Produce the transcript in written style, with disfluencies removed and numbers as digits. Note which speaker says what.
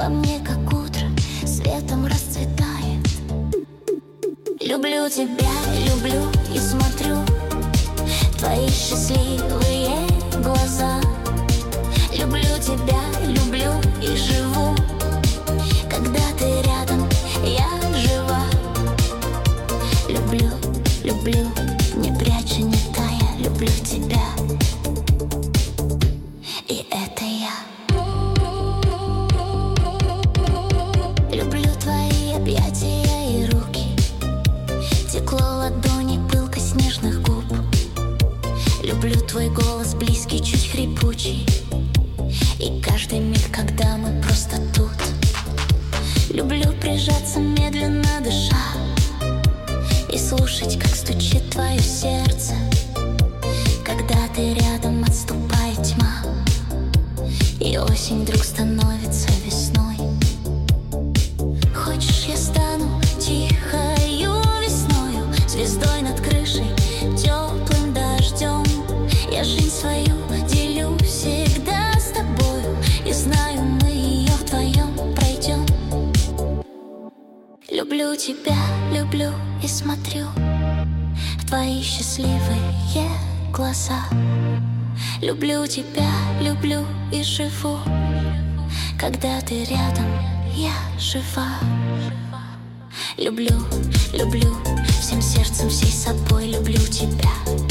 Speaker 1: во мне, как утро, светом расцветает. Люблю тебя, люблю и смотрю твои счастливые глаза. Люблю тебя, люблю и живу. Когда ты рядом, я жива. Люблю, люблю, не пряча, не тая. Люблю тебя, и это я. Люблю твои объятия и руки, тепло ладони, пылкость нежных губ. Люблю твой голос близкий, чуть хрипучий, и каждый миг, когда мы просто тут. Люблю прижаться, медленно дыша, и слушать, как стучит твое сердце. Когда ты рядом, отступает тьма, и осень вдруг становится весной. Хочешь, я стану тихою весною, звездой над крышей, теплым дождем. Я жизнь свою делю всегда с тобою, и знаю, мы ее вдвоем пройдем. Люблю тебя, люблю и смотрю в твои счастливые глаза. Люблю тебя, люблю и живу. Когда ты рядом, я жива. Люблю, люблю, всем сердцем, всей собой люблю тебя.